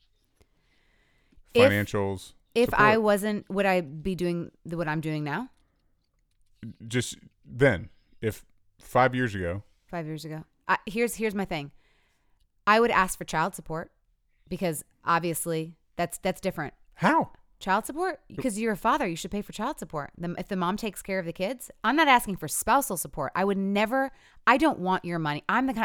financials? If support? I wasn't, would I be doing what I'm doing now? Just then, if 5 years ago. 5 years ago. Here's my thing. I would ask for child support, because obviously that's different. How? Child support? Because you're a father, you should pay for child support. If the mom takes care of the kids, I'm not asking for spousal support. I don't want your money.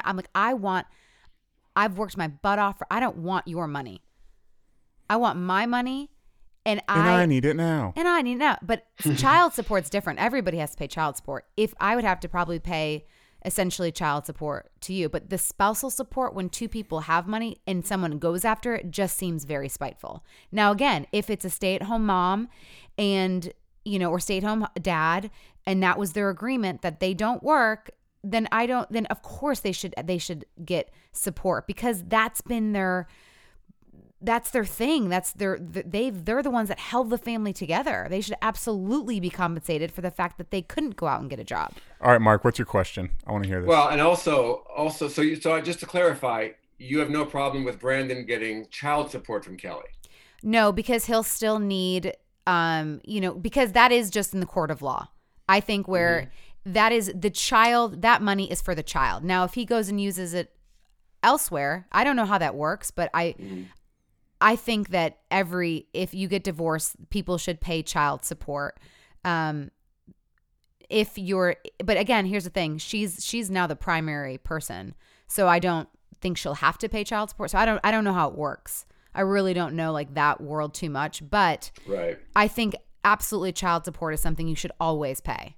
I've worked my butt off I don't want your money. I want my money, and I need it now. And I need it now. But child support's different. Everybody has to pay child support. If I would have to probably pay essentially child support to you. But the spousal support, when two people have money and someone goes after it, just seems very spiteful. Now, again, if it's a stay-at-home mom and, or stay-at-home dad, and that was their agreement that they don't work, then of course they should get support, because that's been that's their thing. They're the ones that held the family together. They should absolutely be compensated for the fact that they couldn't go out and get a job. All right, Mark, what's your question? I want to hear this. Well, and also, so just to clarify, you have no problem with Brandon getting child support from Kelly. No, because he'll still need, because that is just in the court of law. I think where that is the child, that money is for the child. Now, if he goes and uses it elsewhere, I don't know how that works, but I think that if you get divorced, people should pay child support. But again, here's the thing. She's now the primary person. So I don't think she'll have to pay child support. So I don't know how it works. I really don't know like that world too much, but right. I think absolutely child support is something you should always pay.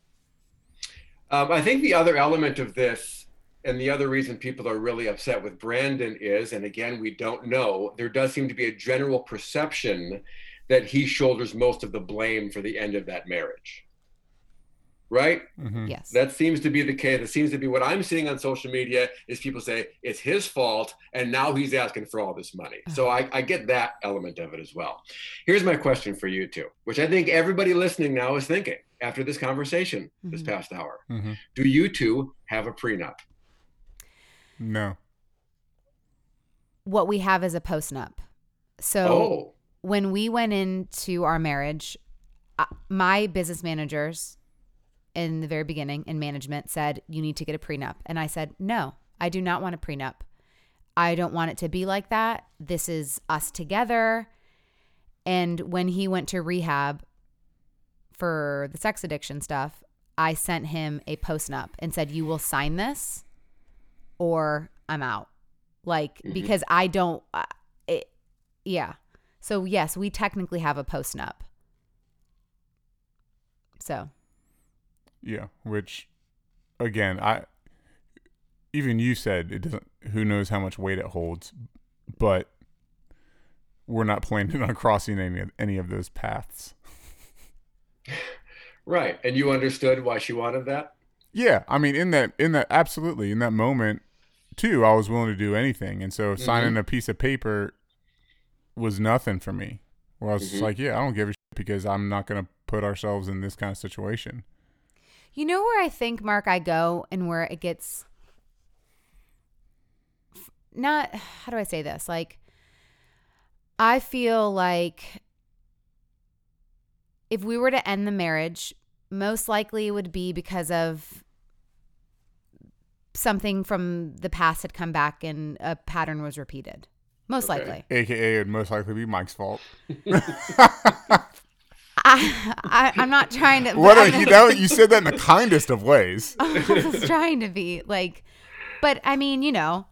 I think the other element of this, and the other reason people are really upset with Brandon is, and again, we don't know, there does seem to be a general perception that he shoulders most of the blame for the end of that marriage. Right? Mm-hmm. Yes. That seems to be the case. It seems to be what I'm seeing on social media is people say it's his fault and now he's asking for all this money. So I get that element of it as well. Here's my question for you two, which I think everybody listening now is thinking after this conversation this past hour. Mm-hmm. Do you two have a prenup? No. What we have is a postnup. So when we went into our marriage, my business managers in the very beginning in management said, you need to get a prenup. And I said, no, I do not want a prenup. I don't want it to be like that. This is us together. And when he went to rehab for the sex addiction stuff, I sent him a postnup and said, you will sign this or I'm out. Like, because I don't, yeah. So yes, we technically have a postnup. So. Yeah, which, again, even you said it doesn't. Who knows how much weight it holds, but we're not planning on crossing any of those paths. Right, and you understood why she wanted that? Yeah, I mean, in that absolutely in that moment too, I was willing to do anything, and so signing a piece of paper was nothing for me. Where I was just like, yeah, I don't give a shit because I'm not going to put ourselves in this kind of situation. You know where I think, Mark, I go and where it gets not, how do I say this? Like, I feel like if we were to end the marriage, most likely it would be because of something from the past had come back and a pattern was repeated. Most likely. AKA, it would most likely be Mike's fault. I'm not trying to. You said that in the kindest of ways. I was trying to be like, but I mean, you know.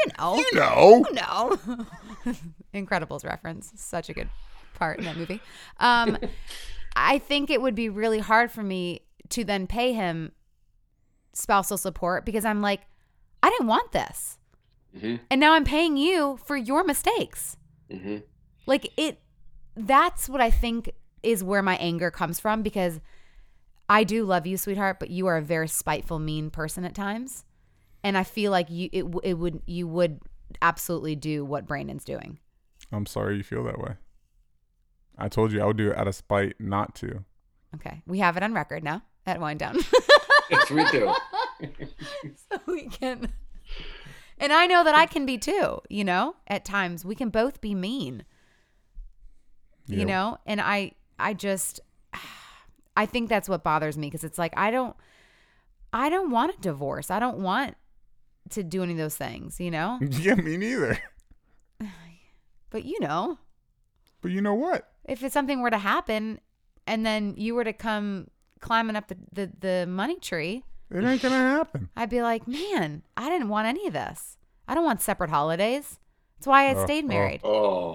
Incredibles reference, such a good part in that movie. I think it would be really hard for me to then pay him spousal support because I'm like, I didn't want this, and now I'm paying you for your mistakes. Like that's what I think is where my anger comes from, because I do love you, sweetheart, but you are a very spiteful, mean person at times. And I feel like you would absolutely do what Brandon's doing. I'm sorry you feel that way. I told you I would do it out of spite not to. Okay. We have it on record now at Wind Down. Yes, we do. So we can. And I know that I can be too, you know, at times. We can both be mean. Yep. You know? And I think that's what bothers me, because it's like I don't want a divorce. I don't want to do any of those things, you know? Yeah, me neither. But you know. But you know what? If it's something were to happen and then you were to come climbing up the money tree, it ain't gonna happen. I'd be like, man, I didn't want any of this. I don't want separate holidays. That's why I stayed married.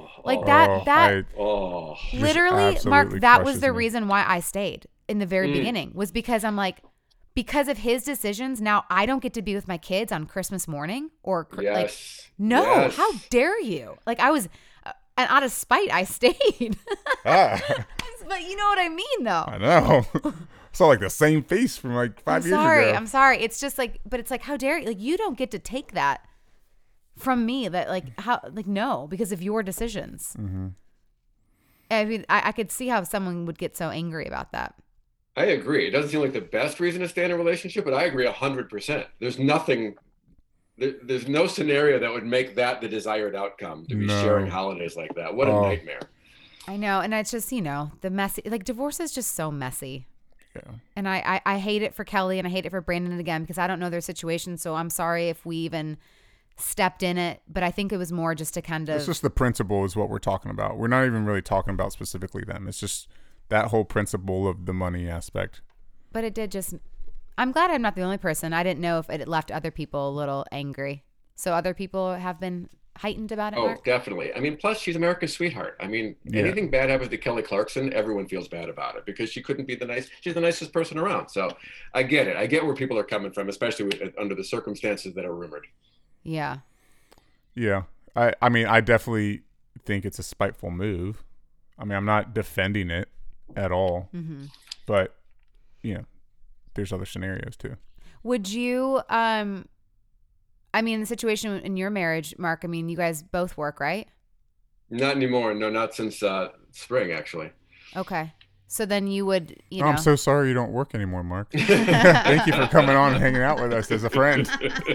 Literally, Mark, that was the reason why I stayed in the very beginning, was because I'm like, because of his decisions, now I don't get to be with my kids on Christmas morning or how dare you? Like I was, and out of spite, I stayed. But you know what I mean, though. I know. It's all like the same face from like 5 years ago. I'm sorry. It's just like, but it's like, how dare you? Like, you don't get to take that from me that like how like no, because of your decisions. Mm-hmm. I mean, I could see how someone would get so angry about that. I agree. It doesn't seem like the best reason to stay in a relationship, but I agree 100%. There's nothing, there's no scenario that would make that the desired outcome, to be sharing holidays like that. What a nightmare. I know. And it's just, the messy, like divorce is just so messy. Yeah. And I hate it for Kelly and I hate it for Brandon again, because I don't know their situation. So I'm sorry if we even stepped in it, but I think it was more just to kind of. It's just the principle is what we're talking about. We're not even really talking about specifically them. It's just that whole principle of the money aspect. But it did just. I'm glad I'm not the only person. I didn't know if it left other people a little angry. So other people have been heightened about it. Oh, Mark? definitely. I mean, plus she's America's sweetheart. I mean, anything bad happens to Kelly Clarkson, everyone feels bad about it because she couldn't be she's the nicest person around. So I get it. I get where people are coming from, especially under the circumstances that are rumored. Yeah. Yeah. I mean, I definitely think it's a spiteful move. I mean, I'm not defending it at all, but there's other scenarios too. Would you, I mean, the situation in your marriage, Mark, I mean, you guys both work, right? Not anymore. No, not since spring, actually. Okay. So then you would, Oh, I'm so sorry you don't work anymore, Mark. Thank you for coming on and hanging out with us as a friend.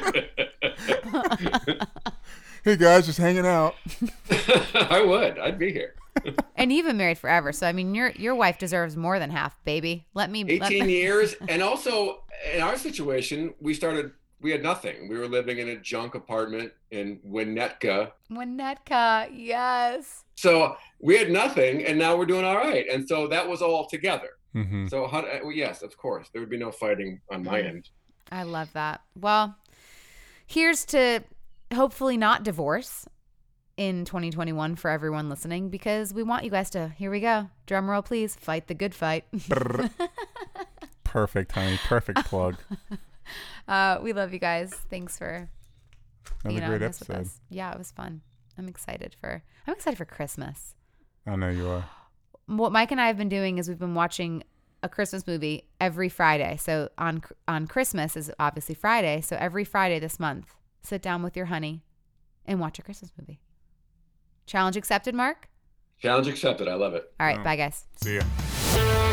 Hey guys, just hanging out. I'd be here. And you've been married forever, so I mean, your wife deserves more than half, baby. 18 years, and also in our situation, we had nothing. We were living in a junk apartment in Winnetka. Winnetka, yes. So we had nothing, and now we're doing all right. And so that was all together. Mm-hmm. So yes, of course, there would be no fighting on my end. I love that. Well, here's to hopefully not divorce in 2021 for everyone listening, because we want you guys to, here we go, drum roll please, fight the good fight. Perfect, honey. Perfect plug. We love you guys. Thanks for Another great episode. Yeah, it was fun. I'm excited for Christmas. I know you are. What Mike and I have been doing is we've been watching a Christmas movie every Friday. So on Christmas is obviously Friday. So every Friday this month, sit down with your honey and watch a Christmas movie. Challenge accepted, Mark? Challenge accepted. I love it. All right. Bye, guys. See ya.